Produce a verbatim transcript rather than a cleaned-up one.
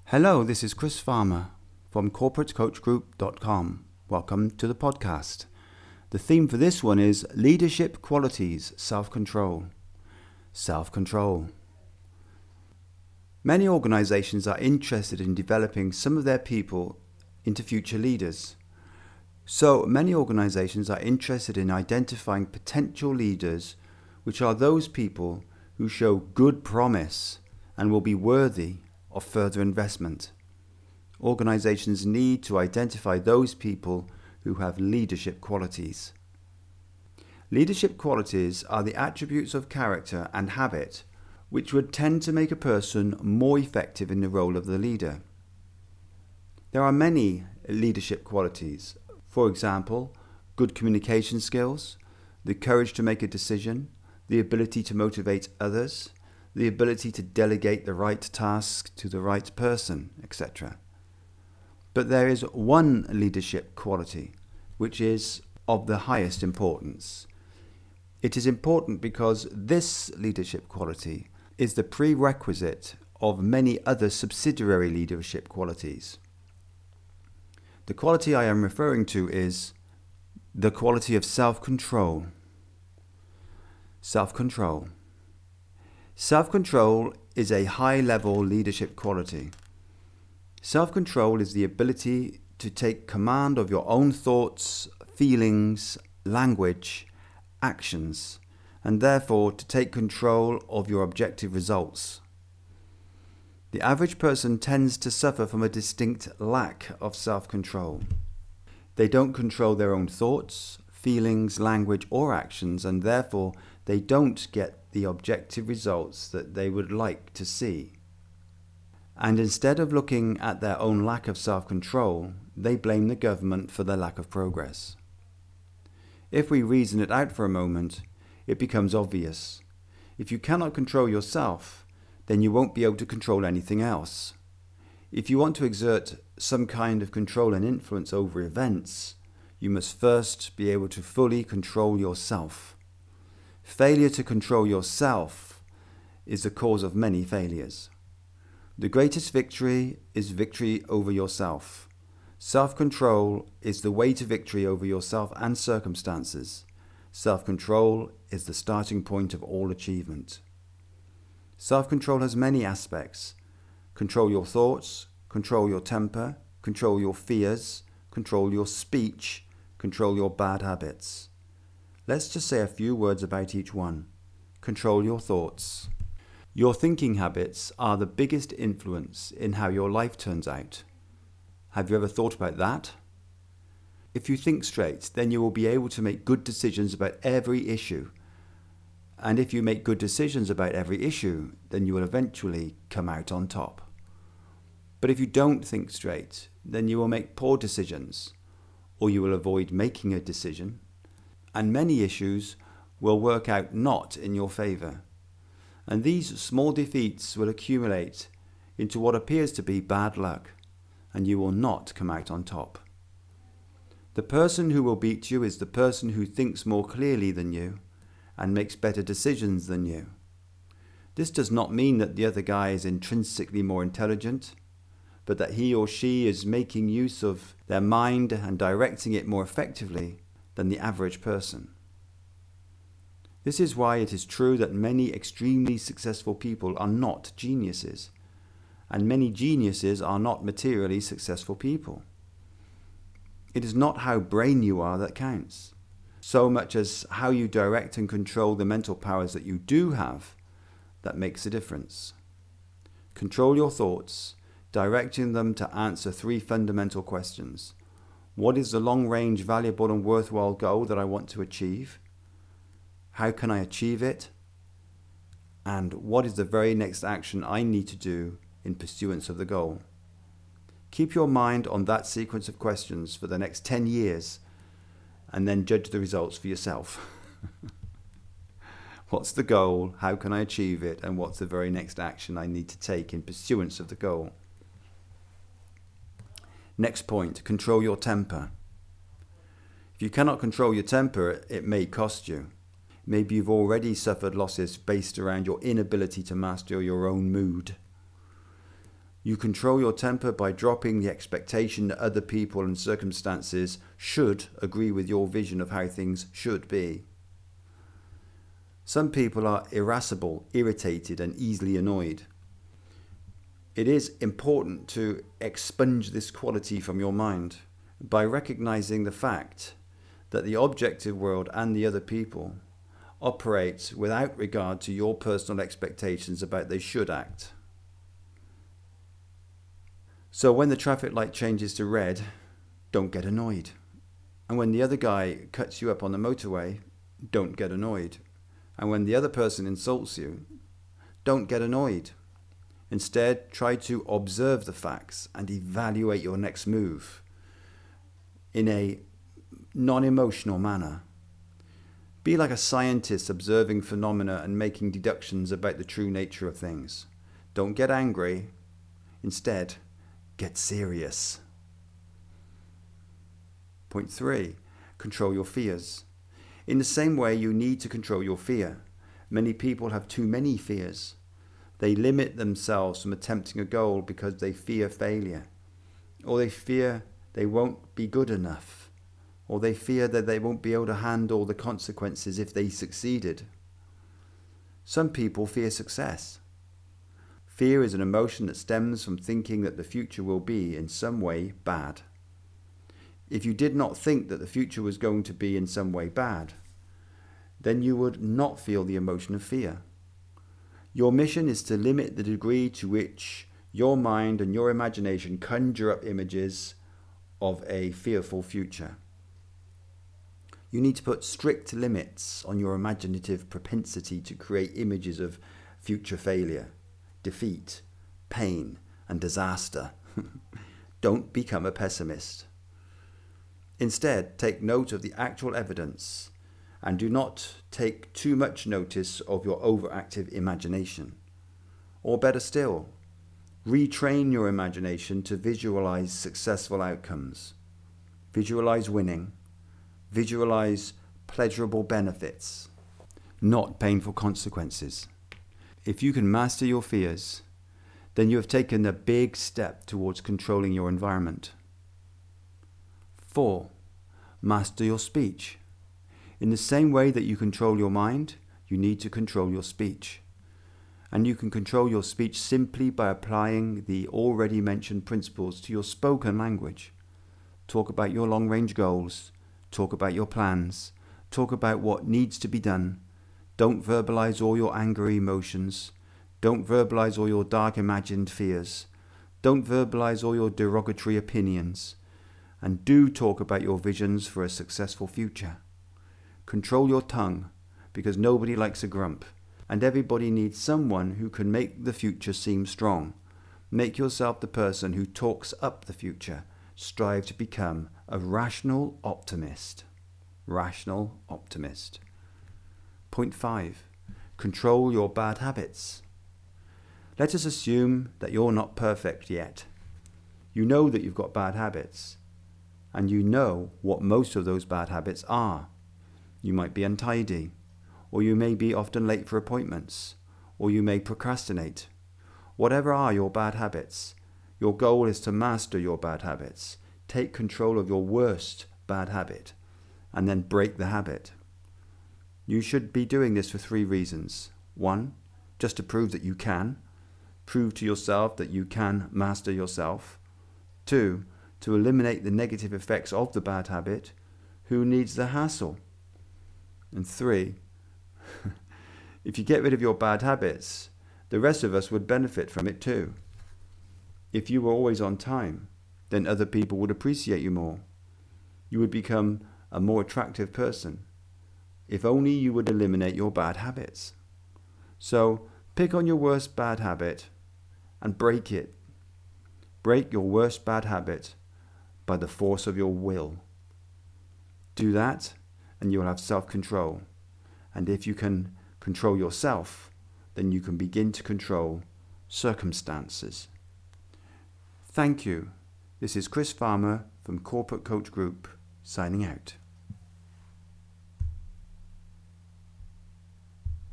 Hello, this is Chris Farmer from corporate coach group dot com. Welcome to the podcast. The theme for this one is Leadership Qualities, Self-Control. Self-control. Many organizations are interested in developing some of their people into future leaders. So many organizations are interested in identifying potential leaders, which are those people who show good promise and will be worthy of further investment. Organizations need to identify those people who have leadership qualities. Leadership qualities are the attributes of character and habit which would tend to make a person more effective in the role of the leader. There are many leadership qualities. For example, good communication skills, the courage to make a decision, the ability to motivate others, the ability to delegate the right task to the right person, et cetera. But there is one leadership quality which is of the highest importance. It is important because this leadership quality is the prerequisite of many other subsidiary leadership qualities. The quality I am referring to is the quality of self-control. Self-control. Self-control is a high-level leadership quality. Self-control is the ability to take command of your own thoughts, feelings, language, actions, and therefore to take control of your objective results. The average person tends to suffer from a distinct lack of self-control. They don't control their own thoughts, feelings, language, or actions, and therefore they don't get the objective results that they would like to see. And instead of looking at their own lack of self-control, they blame the government for their lack of progress. If we reason it out for a moment, it becomes obvious. If you cannot control yourself, then you won't be able to control anything else. If you want to exert some kind of control and influence over events, you must first be able to fully control yourself. Failure to control yourself is the cause of many failures. The greatest victory is victory over yourself. Self-control is the way to victory over yourself and circumstances. Self-control is the starting point of all achievement. Self-control has many aspects. Control your thoughts, control your temper, control your fears, control your speech, control your bad habits. Let's just say a few words about each one. Control your thoughts. Your thinking habits are the biggest influence in how your life turns out. Have you ever thought about that? If you think straight, then you will be able to make good decisions about every issue. And if you make good decisions about every issue, then you will eventually come out on top. But if you don't think straight, then you will make poor decisions, or you will avoid making a decision, and many issues will work out not in your favour. And these small defeats will accumulate into what appears to be bad luck, and you will not come out on top. The person who will beat you is the person who thinks more clearly than you and makes better decisions than you. This does not mean that the other guy is intrinsically more intelligent, but that he or she is making use of their mind and directing it more effectively than the average person. This is why it is true that many extremely successful people are not geniuses, and many geniuses are not materially successful people. It is not how brain you are that counts, so much as how you direct and control the mental powers that you do have that makes a difference. Control your thoughts, directing them to answer three fundamental questions. What is the long-range, valuable and worthwhile goal that I want to achieve? How can I achieve it? And what is the very next action I need to do in pursuance of the goal? Keep your mind on that sequence of questions for the next ten years and then judge the results for yourself. What's the goal? How can I achieve it? And what's the very next action I need to take in pursuance of the goal? Next point, control your temper. If you cannot control your temper, it may cost you. Maybe you've already suffered losses based around your inability to master your own mood. You control your temper by dropping the expectation that other people and circumstances should agree with your vision of how things should be. Some people are irascible, irritated, and easily annoyed. It is important to expunge this quality from your mind by recognizing the fact that the objective world and the other people operate without regard to your personal expectations about they should act. So when the traffic light changes to red, don't get annoyed. And when the other guy cuts you up on the motorway, don't get annoyed. And when the other person insults you, don't get annoyed. Instead, try to observe the facts and evaluate your next move in a non-emotional manner. Be like a scientist observing phenomena and making deductions about the true nature of things. Don't get angry. Instead, get serious. Point three, control your fears. In the same way you need to control your fear. Many people have too many fears. They limit themselves from attempting a goal because they fear failure, or they fear they won't be good enough, or they fear that they won't be able to handle the consequences if they succeeded. Some people fear success. Fear is an emotion that stems from thinking that the future will be in some way bad. If you did not think that the future was going to be in some way bad, then you would not feel the emotion of fear. Your mission is to limit the degree to which your mind and your imagination conjure up images of a fearful future. You need to put strict limits on your imaginative propensity to create images of future failure, defeat, pain, and disaster. Don't become a pessimist. Instead, take note of the actual evidence and do not take too much notice of your overactive imagination. Or better still, retrain your imagination to visualize successful outcomes. Visualize winning. Visualize pleasurable benefits, not painful consequences. If you can master your fears, then you have taken a big step towards controlling your environment. Four, master your speech. In the same way that you control your mind, you need to control your speech. And you can control your speech simply by applying the already mentioned principles to your spoken language. Talk about your long-range goals. Talk about your plans. Talk about what needs to be done. Don't verbalize all your angry emotions. Don't verbalize all your dark imagined fears. Don't verbalize all your derogatory opinions. And do talk about your visions for a successful future. Control your tongue, because nobody likes a grump, and everybody needs someone who can make the future seem strong. Make yourself the person who talks up the future. Strive to become a rational optimist. Rational optimist. Point five. Control your bad habits. Let us assume that you're not perfect yet. You know that you've got bad habits, and you know what most of those bad habits are. You might be untidy, or you may be often late for appointments, or you may procrastinate. Whatever are your bad habits, your goal is to master your bad habits. Take control of your worst bad habit, and then break the habit. You should be doing this for three reasons. One, just to prove that you can. Prove to yourself that you can master yourself. Two, to eliminate the negative effects of the bad habit. Who needs the hassle? And three, if you get rid of your bad habits, the rest of us would benefit from it too. If you were always on time, then other people would appreciate you more. You would become a more attractive person. If only you would eliminate your bad habits. So pick on your worst bad habit and break it. Break your worst bad habit by the force of your will. Do that and you'll have self-control. And if you can control yourself, then you can begin to control circumstances. Thank you. This is Chris Farmer from Corporate Coach Group, signing out.